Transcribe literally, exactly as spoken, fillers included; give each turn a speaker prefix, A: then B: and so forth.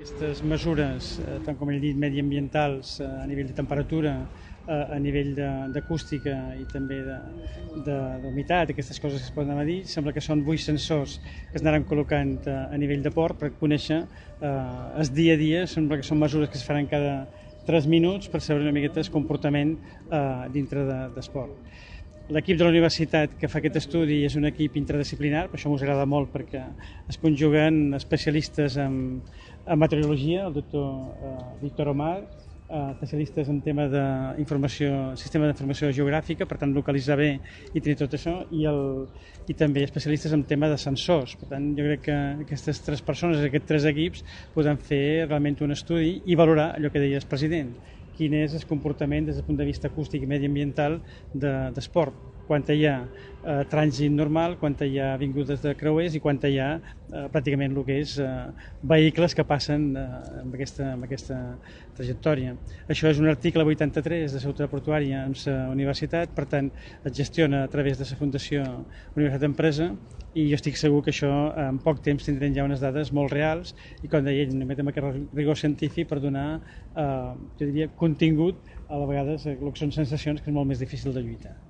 A: Aquestes mesures, eh, tant com he dit, mediambientals, eh, a nivell de temperatura, eh, a nivell d'acústica i també d'humitat, aquestes coses que es poden medir, sembla que són vuit sensors que es anaran col·locant eh, a nivell de port per conèixer eh, el dia a dia, sembla que són mesures que es faran cada tres minuts per saber una miqueta el comportament eh, dintre d'esport. L'equip de la universitat que fa aquest estudi és un equip interdisciplinar, per això m'us agrada molt, perquè es conjuguen especialistes en, en meteorologia, el doctor eh, Víctor Omar, eh, especialistes en tema d'informació, sistema d'informació geogràfica, per tant localitzar bé i tenir tot això, i, el, i també especialistes en tema de sensors. Per tant, jo crec que aquestes tres persones, aquests tres equips, podran fer realment un estudi i valorar allò que deia el president, quin és el comportament des del punt de vista acústic i mediambiental d'esport, de, quan hi ha eh, trànsit normal, quan hi ha vingudes de creuers i quan hi ha eh, pràcticament el que és eh, vehicles que passen eh, amb, aquesta, amb aquesta trajectòria. Això és un article vuitanta-tres de Seguretat Portuària amb la universitat, per tant es gestiona a través de la Fundació Universitat Empresa, i jo estic segur que això en poc temps tindrem ja unes dades molt reals i, com deia ell, només amb aquest rigor científic per donar eh, jo diria, contingut a la vegades el que són sensacions que és molt més difícil de lluitar.